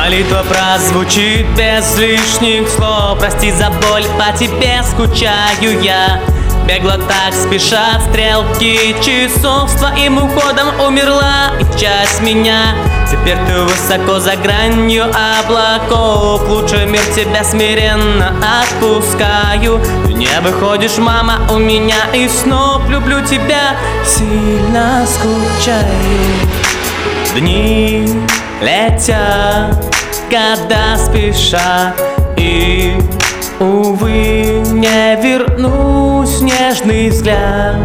Молитва прозвучит без лишних слов. Прости за боль, по тебе скучаю я. Бегло так спешат стрелки часов. С твоим уходом умерла и часть меня. Теперь ты высоко за гранью облаков. Лучший мир тебя смиренно отпускаю. Ты не выходишь, мама, у меня из снов. Люблю тебя, сильно скучаю. Дни летят, года спешат, и, увы, не вернусь, нежный взгляд.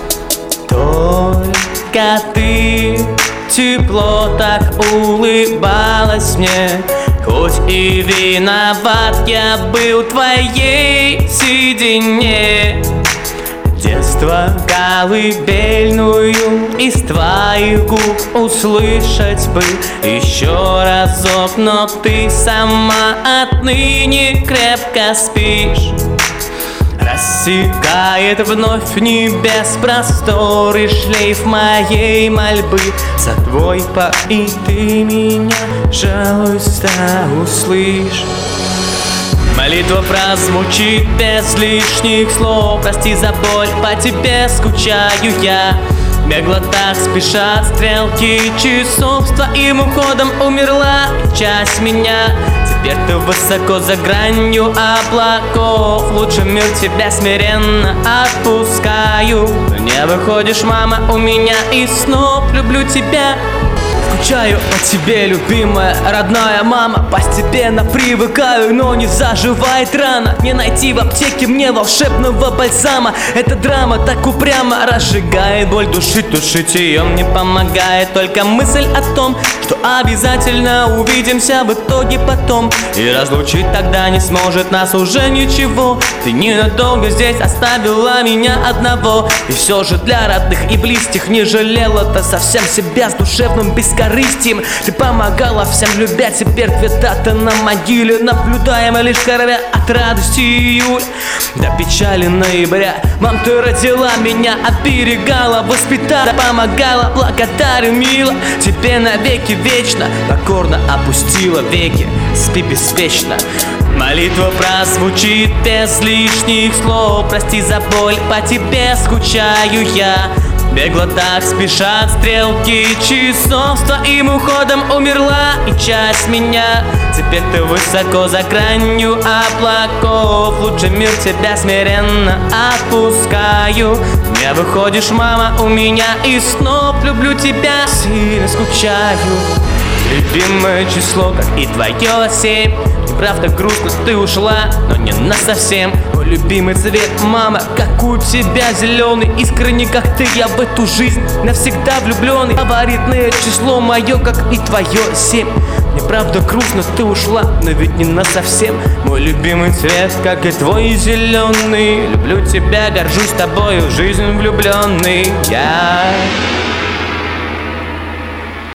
Только ты тепло так улыбалась мне. Хоть и виноват я был в твоей седине. Детство колыбельную из твоих губ услышать бы еще разок. Но ты сама отныне крепко спишь. Рассекает вновь небес просторы шлейф моей мольбы. За твой и ты меня, пожалуйста, услышь. Молитва прозвучит без лишних слов. Прости за боль, по тебе скучаю я. Бегло так спешат стрелки часов. С твоим уходом умерла часть меня. Теперь ты высоко за гранью облаков. Лучший мир тебя смиренно отпускаю. Ты не выходишь, мама, у меня из снов. Люблю тебя, скучаю по тебе, любимая, родная мама. Постепенно привыкаю, но не заживает рана. Не найти в аптеке мне волшебного бальзама. Эта драма так упрямо разжигает боль души. Тушить ее мне помогает только мысль о том, что обязательно увидимся в итоге потом. И разлучить тогда не сможет нас уже ничего. Ты ненадолго здесь оставила меня одного. И все же для родных и близких не жалела-то совсем себя с душевным бескорыстием. Ты помогала всем, любя, теперь две даты на могиле. Наблюдаемо лишь кровя от радости июля до печали ноября. Мам, ты родила меня, оберегала, воспитала, помогала, благодарю, мила. Тебе навеки вечно, покорно опустила веки. Спи бесвечно. Молитва прозвучит без лишних слов. Прости за боль, по тебе скучаю я. Бегло так спешат стрелки часов. С твоим уходом умерла и часть меня. Теперь ты высоко за гранью облаков. Лучший мир тебя смиренно отпускаю. Не выходишь, мама, у меня из снов. Люблю тебя, сильно скучаю. Любимое число, как и твое 7. Правда грустно, ты ушла, но не насовсем. Мой любимый цвет, мама, как у тебя зеленый. Искренне, как ты, я в эту жизнь навсегда влюбленный. Фаворитное число мое, как и твое 7. Мне правда грустно, ты ушла, но ведь не насовсем. Мой любимый цвет, как и твой зеленый. Люблю тебя, горжусь тобою, жизнь влюбленный я.